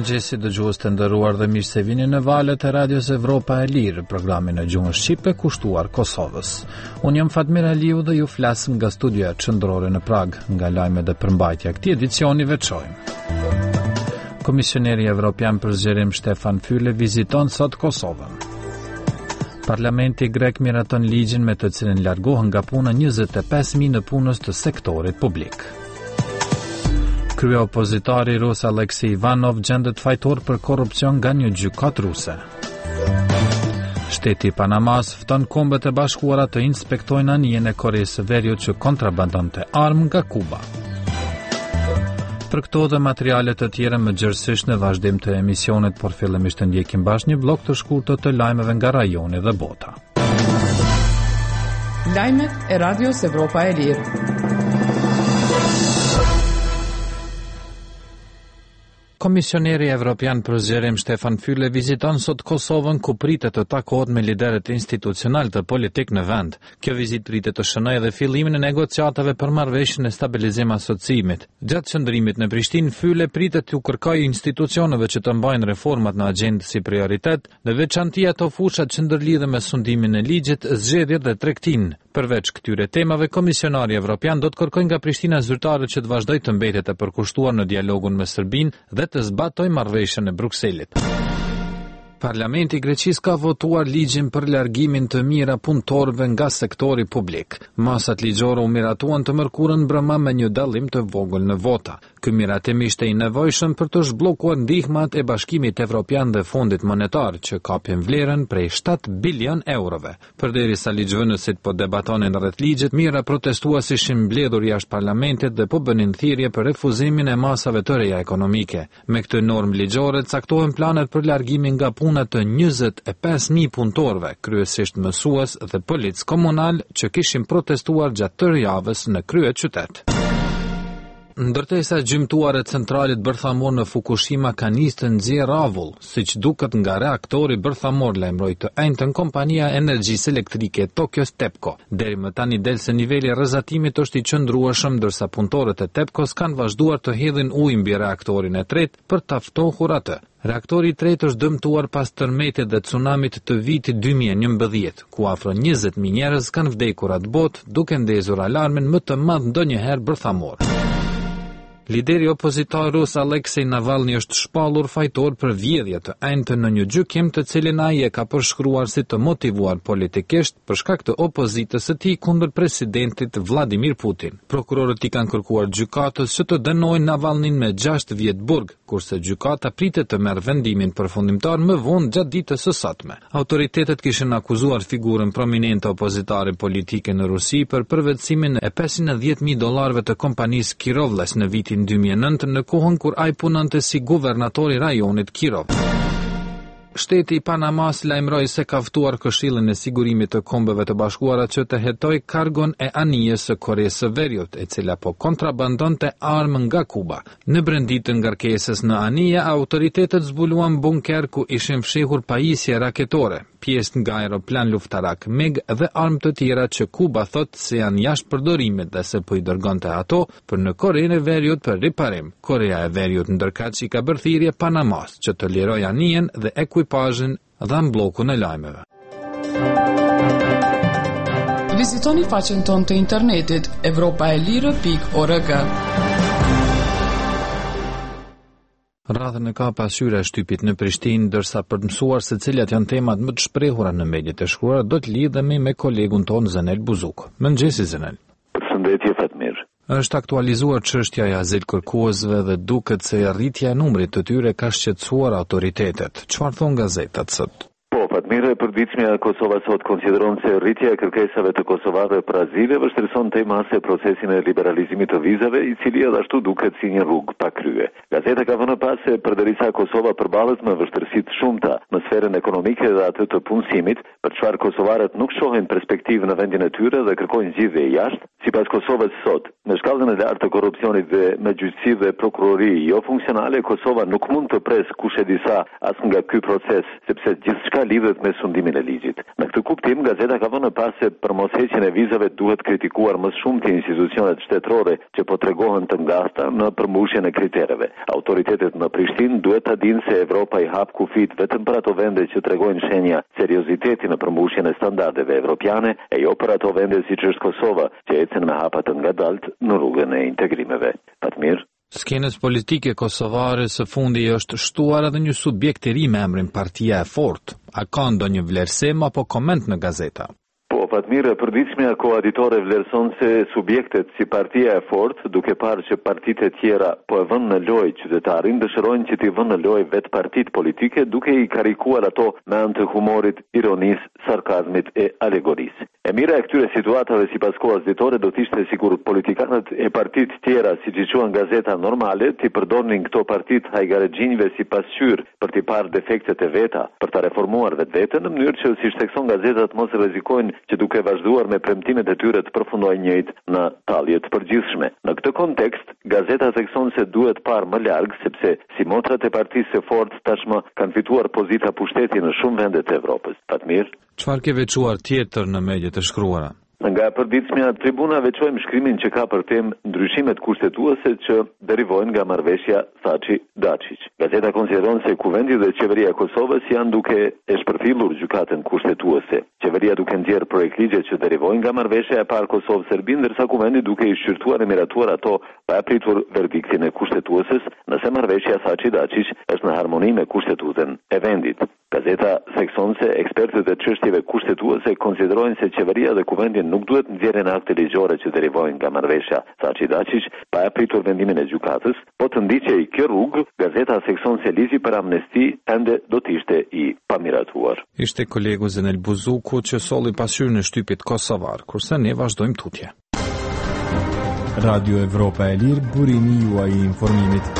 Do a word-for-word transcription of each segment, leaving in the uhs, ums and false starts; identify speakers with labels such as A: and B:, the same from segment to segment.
A: Mëngjesi dëgjues të nderuar dhe mirë se vini në valët e Radios Evropa e Lirë, programin e gjuhës shqipe kushtuar Kosovës. Unë jam Fatmir Aliu dhe ju flas nga studioja qendrore në Prag, nga lajmet dhe përmbajtja e këtij edicioni veçojmë. Komisioneri Evropian për zgjerim Stefan Füle viziton sot Kosovën. Parlamenti grek miraton ligjin me të cilin largohen nga puna njëzet e pesë mijë në punës të sektorit publik. Krye opozitari rus Aleksej Ivanov gjendet fajtor për korrupsion nga një gjykatë ruse. Shteti i Panamas fton Kombet e Bashkuara të inspektojnë anijen e Koreas së Veriut që kontrabandonte armë nga Kuba. Për këto dhe materiale të tjera më gjërësisht në vazhdim të emisionet, por fillimisht të ndjekim bashkë një blok të shkurtër të lajmeve nga rajoni dhe bota.
B: Lajmet e Radios Evropa e Lirë.
A: Komisioneri Evropian për zgjerim Stefan Füle viziton sot Kosovën, ku pritet të takohet me liderët institucional të politik në vend. Kjo vizitë pritet të shënojë edhe fillimin e negociatave për marrëveshjen e stabilizim asociimit. Gjatë qëndrimit në Prishtinë, Füle pritet t'u kërkojë institucioneve që të mbajnë reformat në agjendë si prioritet, në veçanti ato fushat që ndërlidhen me sundimin e ligjit, zgjedhjet dhe tregtinë. Përveç këtyre temave, Komisionari Evropian do të kërkojë nga Prishtina zyrtarët që të vazhdojë të mbetet e përkushtuar në dialogun me Serbinë dhe të zbatoj marrëveshjen e Brukselit. Parlamenti i Greqisë ka votuar ligjin për largimin të mira punëtorëve nga sektori publik. Masat ligjore u miratuan të mërkurën brëma me një dallim të vogël në vota. Ky miratim ishte i nevojshëm për të zhbllokuar ndihmat e Bashkimit Evropian dhe Fondit Monetar, që kapin vlerën prej shtatë bilion eurove. Përderisa ligjvënësit po debatonin rreth ligjit, mira protestues ishin mbledhur jashtë parlamentit dhe po bënin thirrje për refuzimin e masave të reja ekonomike. Me këtë normë ligjore caktohen planet për largimin nga puna të njëzet e pesë mijë punëtorëve, kryesisht mësues dhe polic komunal, që kishin protestuar gjatë tërë javës në kryeqytet. Ndërtesa gjymtuar e centralit bërthamor në Fukushima ka nisë të nxjerrë avull, siç duket nga reaktori bërthamor, lajmëroi të njëjtën kompania energjisë elektrike Tokyo TEPCO. Deri më tani del se niveli i rrezatimit është i qëndrueshëm, ndërsa punëtorët e TEPCO-s kanë vazhduar të hedhin ujë mbi reaktorin e tretë për ta ftohur atë. Reaktori i tretë është dëmtuar pas tërmetit dhe tsunamit të vitit dy mijë e njëmbëdhjetë, ku afro njëzet mijë njerëz kanë vdekur atë botë, duke ndezur alarmin më të madh ndonjëherë bërthamor. Lideri opozitar rus Aleksej Navalny është shpallur fajtor për vjedhje të njëjtën në një gjykim të cilin ai e ka përshkruar si të motivuar politikisht për shkak të opozitës së tij kundër presidentit Vladimir Putin. Prokurorët i kanë kërkuar gjykatës që të dënojnë Navalnin me gjashtë vjet burg, kurse gjykata pritet të merr vendimin përfundimtar më vonë gjatë ditës së sotme. Autoritetet kishin akuzuar figurën prominente opozitare politike në Rusi për përvetësimin e pesëdhjetë mijë dollarëve të kompanisë Kirovles në vitin dy mijë e nëntë, në kohën kur ai punonte si guvernator i rajonit Kirov. Shteti i Panamas lajmëroi se ka ftuar Këshillin e Sigurimit të Kombeve të Bashkuara që të hetojë kargon e anijes së Koreas së Veriut, e cila po kontrabandonte armë nga Kuba. Në brendit të ngarkesës në anije, autoritetet zbuluan bunker ku ishin fshehur pajisje raketore, pjesë nga aeroplan luftarak MiG dhe armë të tjera që Kuba thot se janë jashtë përdorimit dhe se po i dërgonte ato për në Korenë e Veriut për riparim. Korea e Veriut ndërkaq i ka bërë thirrje Panamas që të lirojë anijen dhe ekuipazhin dhe mbllokun e lajmeve.
B: Vizitoni faqen tonë të internetit evropaelire pikë org.
A: Radhën e ka pasqyra e shtypit në Prishtinë, ndërsa për të mësuar se cilat janë temat më të shprehura në mediat e shkruara, do të lidhemi me kolegun ton Zenel Buzuk. Mëngjesi Zenel.
C: Përshëndetje Fatmir.
A: Është aktualizuar çështja e azilkërkuesve dhe duket se rritja e numrit të tyre ka shqetësuar autoritetet. Çfarë thon gazetat sot?
C: Fatmir, e përditshmja e Kosovës sot konsideron se rritja e kërkesave të kosovarëve për azile vështirëson temase procesin e liberalizimit të vizave, i cili edhe ashtu duket si një rrugë pa krye. Gazeta ka vënë pas se përderisa Kosova përballet me vështirësi të shumta në sferën ekonomike dhe atë të punësimit, për çfarë kosovarët nuk shohin perspektivë në vendin e tyre dhe kërkojnë zgjidhje jashtë, sipas Kosovës sot, në shkallën e lartë të korrupsionit dhe me gjyqësi dhe prokurori jo funksionale, Kosova nuk mund të pres kush e disa as nga ky proces, sepse gjithçka lidhet me sundimin e ligjit. Në këtë kuptim kuptim, gazeta ka vënë pas se për mosheqjen e vizave duhet kritikuar më shumë të institucionet shtetërore që po tregohen të ngasta në përmbushjen e kritereve. Autoritetet në Prishtinë duhet ta dinë se Evropa i hap kufit vetëm për ato vende që tregojnë shenja serioziteti në përmbushjen e standardeve evropiane e jo për ato vende siç është Kosova, që ecën me hapa të ngadalt në rrugën e integrimeve. Fatmir.
A: Skenës politike kosovare së fundi është shtuar edhe një subjekt i ri me emrin Partia e Fortë. A ka ndonjë vlerësim apo koment në gazeta?
C: Po, Fatmir, e përditshmja koaditore vlerëson se subjektet si Partia e Fortë, duke parë që partitë e tjera po e vënë në lojë qytetarin, dëshirojnë që t'i vënë në lojë vetë partitë politike, duke i karikuar ato me anë të humorit, ironisë, sarkazmit e alegorisë. E mira e këtyre situatave sipas kohës ditore do të ishte sikur politikanët e partitë tjera, siç i quhen gazeta normale, t'i përdornin këto partitë hajgarexhinjve si pasqyrë për t'i parë defektet e veta, për ta reformuar vetveten në mënyrë që siç thekson gazetat mos rrezikojnë që duke vazhduar me premtimet e tyre të përfundojnë njëjtë në tallje të përgjithshme. Në këtë kontekst, gazeta thekson se duhet parë më larg sepse si motrat e Partisë së Fortë tashmë kanë fituar pozita pushteti në shumë vende të Evropës. Fatmir,
A: çfarë ke veçuar tjetër në mediat e shkruara?
C: Nga përditshmja tribuna veçojmë shkrimin që ka për temë ndryshimet kushtetuese që derivojnë nga marrëveshja Thaçi-Daçiq. Gazeta konsideron se kuvendi dhe qeveria e Kosovës janë duke e shpërfillur gjykatën kushtetuese. Qeveria duke nxjerrë projekt ligje që derivojnë nga marrëveshja e parë Kosovë-Serbi, ndërsa kuvendi duke i shqyrtuar e miratuar ato pa apritur verdiktin e kushtetueses, nëse marrëveshja Thaçi-Daçiq është në harmoni me kushtetutën e vendit. Gazeta thekson se ekspertët e çështjeve kushtetuese konsiderojnë se qeveria dhe kuvendi nuk duhet nxjerrin akte ligjore që derivojnë nga marrëveshja Thaçi-Daçiq pa apritur vendimin e gjykatës, po të ndiqej kjo rrugë, gazeta thekson se ligji për amnesti ende do të ishte i pamiratuar.
A: Ishte kolegu Zenel Buzuku që solli pasqyrën e shtypit kosovar, kurse ne vazhdojmë tutje.
D: Radio Evropa e Lirë, burimi juaj i informimit.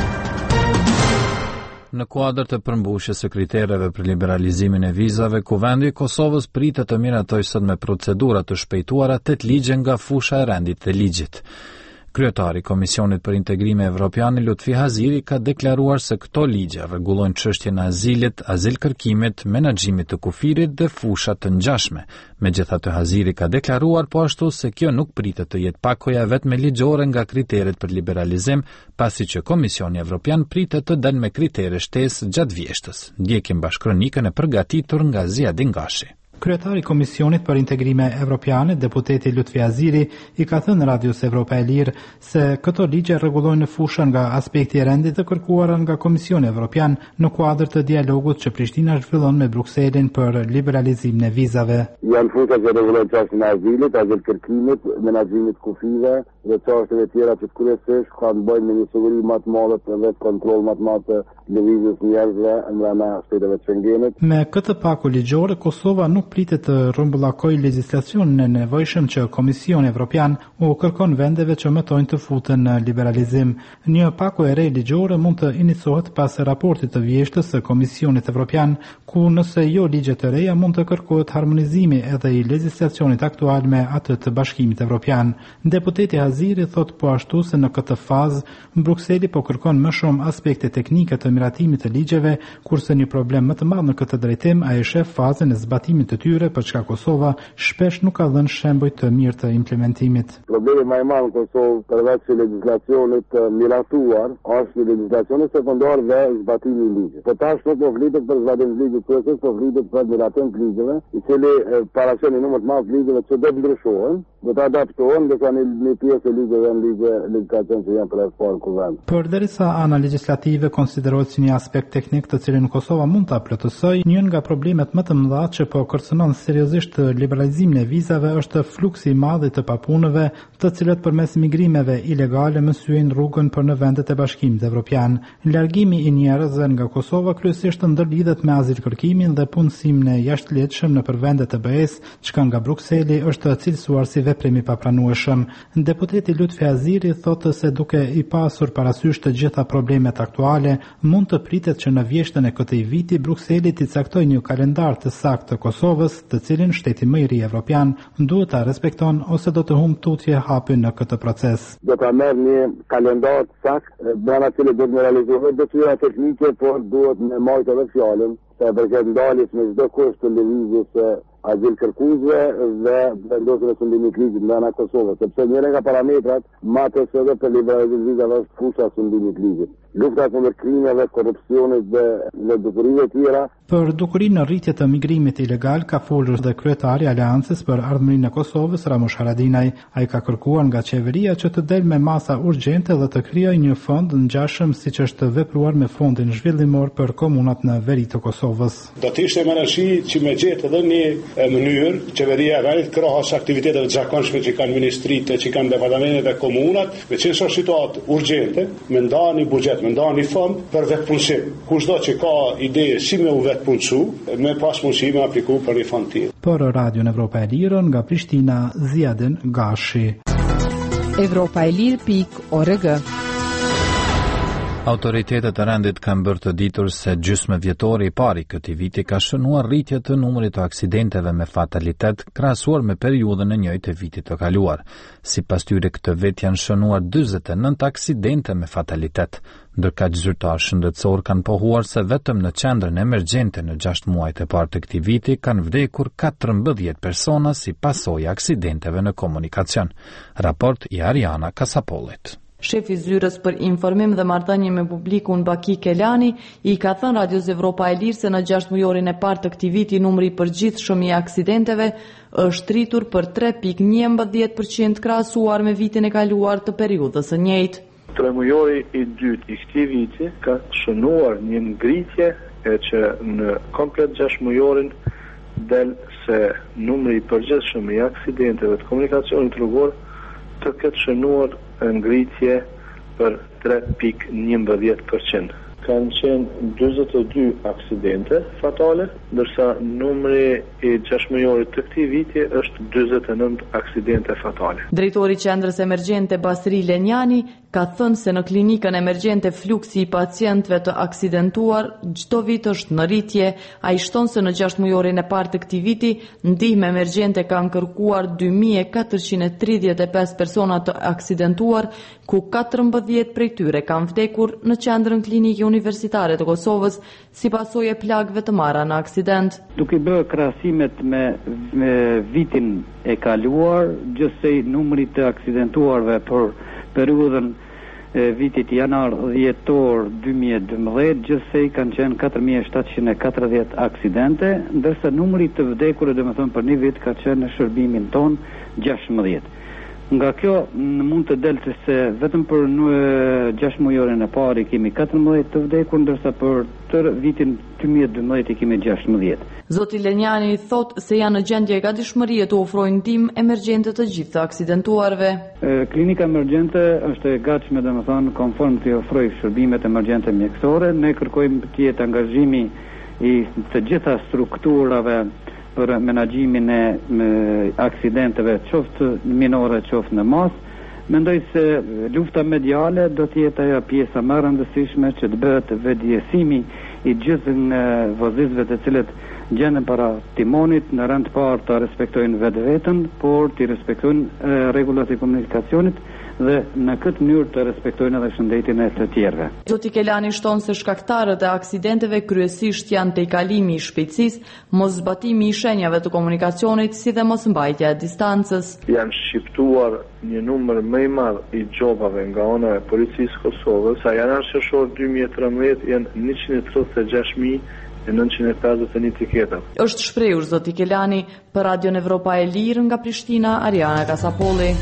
A: Në kuadër të përmbushjes së kritereve për liberalizimin e vizave, Kuvendi i Kosovës pritet të miratojë sot me procedura të shpejtuara tet ligje nga fusha e rendit të ligjit. Kryetari i Komisionit për Integrim Evropian Lutfi Haziri ka deklaruar se këto ligje rregullojnë çështjen e azilit, azilkërkimit, menaxhimit të kufirit dhe fusha të ngjashme. Megjithatë, Haziri ka deklaruar po ashtu se kjo nuk pritet të jetë pakoja vetëm ligjore nga kriteret për liberalizim, pasi që Komisioni Evropian pritet të dalë me kritere shtesë gjatë vjeshtës. Ndjekim bashkëkronikën e përgatitur nga Ziadin Gashi.
E: Kryetari i Komisionit për Integrime Evropiane, deputeti Lutfi Haziri, i ka thënë Radios Evropa e Lirë se këto ligje rregullojnë fushën nga aspekti i rendit të kërkuar nga Komisioni Evropian në kuadër të dialogut që Prishtina zhvillon me Brukselin për liberalizimin e vizave.
F: Janë fusha që rregullojnë çështjen e azilit, azilkërkimit, menaxhimit kufive dhe çështjeve tjera që kryesisht kanë bëjnë me një siguri më të madhe dhe kontroll më të madh të lëvizjes njerëzve brenda shteteve të Schengenit.
E: Me këtë paku ligjore, Kosova nuk pritet të rrumbullakojë legjislacionin e nevojshëm që Komisioni Evropian u kërkon vendeve që mëtojnë të futen në liberalizim. Një paku e re ligjore mund të iniciohet pas raportit të vjeshtës së Komisionit Evropian, ku nëse jo ligje të reja mund të kërkohet harmonizimi edhe i legjislacionit aktual me atë të Bashkimit Evropian. Deputeti Haziri thot po ashtu se në këtë fazë Brukseli po kërkon më shumë aspekte teknike të miratimit të ligjeve, kurse një problem më të madh në këtë drejtim ai shef fazën e zbatimit të tyre, për çka Kosova shpesh nuk ka dhënë shembuj të mirë të implementimit.
F: Problemi më i madh në Kosovë përveç legjislacionit të miratuar është legjislacioni sekondar dhe zbatimi i ligjit. Po tash nuk po vlitet për zbatimin e ligjit, por po vlitet për miratimin e ligjeve, i cili paraqen një numër të madh ligjeve që do të ndryshohen, do të adaptohen dhe kanë një pjesë e ligjeve në ligje legjislacion që janë për reformë kuvend.
E: Përderisa ana legjislative konsiderohet si një aspekt teknik të cilin Kosova mund ta plotësojë, një nga problemet më të mëdha që po kërcënon seriozisht liberalizimin e vizave është fluksi i madh të papunëve, të cilët përmes migrimeve ilegale mësyejnë rrugën për në vendet e Bashkimit Evropian. Largimi i njerëzve nga Kosova kryesisht ndërlidhet me azilkërkimin dhe punësimin e jashtëligjshëm nëpër vende të B E-s, çka nga Brukseli është cilësuar si veprim i papranueshëm. Deputeti Lutfi Haziri thotë se duke i pasur parasysh të gjitha problemet aktuale, mund të pritet që në vjeshtën e këtij viti Brukseli të caktojë një kalendar të saktë të Kosovës, të cilin shteti më i ri evropian duhet ta respekton ose do të humbë tutje hapin në këtë proces.
F: Do ta merr një kalendar të saktë, brenda të cilit do të realizohet detyra teknike, por duhet me marrë edhe fjalën se përket ndaljes me çdo kusht të lëvizjes azil kërkuesve dhe vendosjen e sundimit ligjit nga ana e Kosovës, sepse njëra nga parametrat më të së për liberalizimin e vizave është fusha e sundimit ligjit. Lufta kundër krimeve, korrupsionit dhe dhe dukurive të tjera.
E: Për dukurinë në rritje të migrimit ilegal ka folur dhe kryetari i Aleancës për ardhmërinë e Kosovës, Ramush Haradinaj. Ai ka kërkuar nga qeveria që të del me masa urgjente dhe të krijojë një fond ngjashëm siç është vepruar me fondin zhvillimor për komunat në veri të Kosovës.
G: Do të ishte mërashi që me gjetë edhe një mënyrë qeveria e verit krahas aktiviteteve të zakonshme që kanë ministritë, që kanë departamentet e komunat, me që është situatë urgjente, me ndani buxhet, me ndani fond për vetpunësim. Kushdo që ka ide si me u vetpunësu, me pas mundësi me apliku për një fond tjetër.
E: Për Radion Evropa e Lirë nga Prishtina, Ziadin Gashi.
H: Evropa e Lirë pikë org.
A: Autoritetet e rendit kanë bërë të ditur se gjysmë vjetori i pari këtij viti ka shënuar rritje të numrit të aksidenteve me fatalitet krahasuar me periudhën e njëjtë të vitit të kaluar. Sipas tyre këtë vit janë shënuar dyzet e nëntë aksidente me fatalitet, ndërka zyrtarë shëndetësor kanë pohuar se vetëm në qendrën emergjente në gjashtë muajt e parë të këtij viti kanë vdekur katërmbëdhjetë persona si pasojë e aksidenteve në komunikacion. Raport i Ariana Kasapollit.
I: Shefi zyrës për informim dhe marrëdhënie me publikun Baki Kelani i ka thënë Radios Evropa e Lirë se në gjashtë mujorin e parë të këtij viti numri i përgjithshëm i aksidenteve është rritur për tre pikë njëmbëdhjetë përqind krahasuar me vitin e kaluar të periudhës së njëjtë.
J: Tremujori i dytë i këtij viti ka shënuar një ngritje e që në komplet gjashtë mujorin del se numri i përgjithshëm i aksidenteve të komunikacionit rrugor të ketë shënuar ngritje për tre pikë njëmbëdhjetë përqind. Kanë qenë dyzet e dy aksidente fatale, ndërsa numri i gjashtë të këtij viti është dyzet e nëntë aksidente fatale.
I: Drejtori i qendrës emergjente Basri Lenjani ka thënë se në klinikën emergjente fluksi i pacientëve të aksidentuar çdo vit është në rritje. Ai shton se në gjashtë mujorin e parë të këtij viti ndihmë emergjente kanë kërkuar dy mijë e katërqind e tridhjetë e pesë persona të aksidentuar, ku katërmbëdhjetë prej tyre kanë vdekur në qendrën klinike universitare të Kosovës si pasojë e plagëve të marra në aksident.
K: Duke bërë krahasimet me, me vitin e kaluar, gjithsej numri të aksidentuarve për periudhën e vitit janar dhjetor dy mijë e dymbëdhjetë, gjithsej kanë qenë katër mijë e shtatëqind e katërdhjetë aksidente, ndërsa numri të vdekurve, domethënë për një vit, ka qenë në shërbimin ton gjashtëmbëdhjetë. Nga kjo mund të delë se vetëm për në gjashtë mujorin e parë kemi katërmbëdhjetë të vdekur, ndërsa për tër vitin dy mijë e dymbëdhjetë kemi gjashtëmbëdhjetë.
I: Zoti Lenjani thot se janë në gjendje gatishmërie të ofrojnë ndihmë emergjente të gjithë të aksidentuarve.
K: Klinika emergjente është e gatshme, domethënë konform të ofrojë shërbimet emergjente mjekësore. Ne kërkojmë të jetë angazhimi i të gjitha strukturave për menaxhimin e aksidenteve qoftë minore, qoftë në mas. Mendoj se lufta mediale do të jetë ajo pjesa më e rëndësishme që të bëhet vetëdijësimi i gjithë në vozitëve të cilët gjenden para timonit, në rend të parë të respektojnë vetveten, por të respektojnë rregullat e komunikacionit dhe në këtë mënyrë të respektojnë edhe shëndetin e të tjerëve.
I: Zoti Kelani shton se shkaktarët e aksidenteve kryesisht janë tejkalimi i shpejtësisë, moszbatimi i shenjave të komunikacionit, si dhe mosmbajtja e distancës.
J: Janë shqiptuar një numër më i madh i gjobave nga ana e policisë Kosovës. Sa janar sheshor dy mijë e trembëdhjetë janë njëqind e tridhjetë e gjashtë mijë e nëntëqind e pesëdhjetë e një tiketa.
I: Është shprehur zoti Kelani për Radion Evropa e Lirë nga Prishtina, Ariana Kasapolli.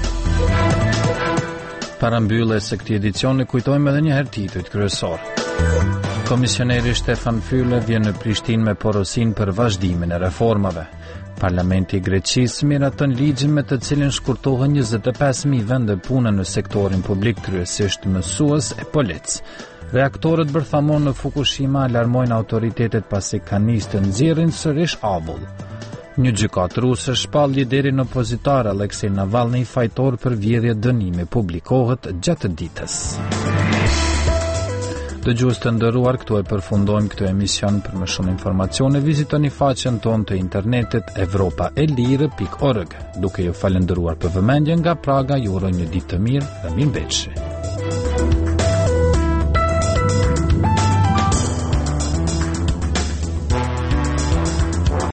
A: Para mbylljes së këtij edicioni kujtojmë edhe një herë titujt kryesor. Komisioneri Stefan Füle vjen në Prishtinë me porosinë për vazhdimin e reformave. Parlamenti i Greqisë miraton ligjin me të cilin shkurtohen njëzet e pesë mijë vende pune në sektorin publik, kryesisht mësues e polic. Reaktorët bërthamon në Fukushima alarmojnë autoritetet pasi kanë nisë të nxjerrin sërish avull. Një gjykatë ruse shpall liderin opozitar Aleksej Navalny fajtor për vjedhje dënimi publikohet gjatë ditës. Dëgjues të nderuar, këtu e përfundojmë këtë emision. Për më shumë informacione vizitoni faqen tonë të internetit evropa e lirë pikë org. Duke ju falendëruar për vëmendjen nga Praga, ju uroj një ditë të mirë dhe mirëmbëjtje.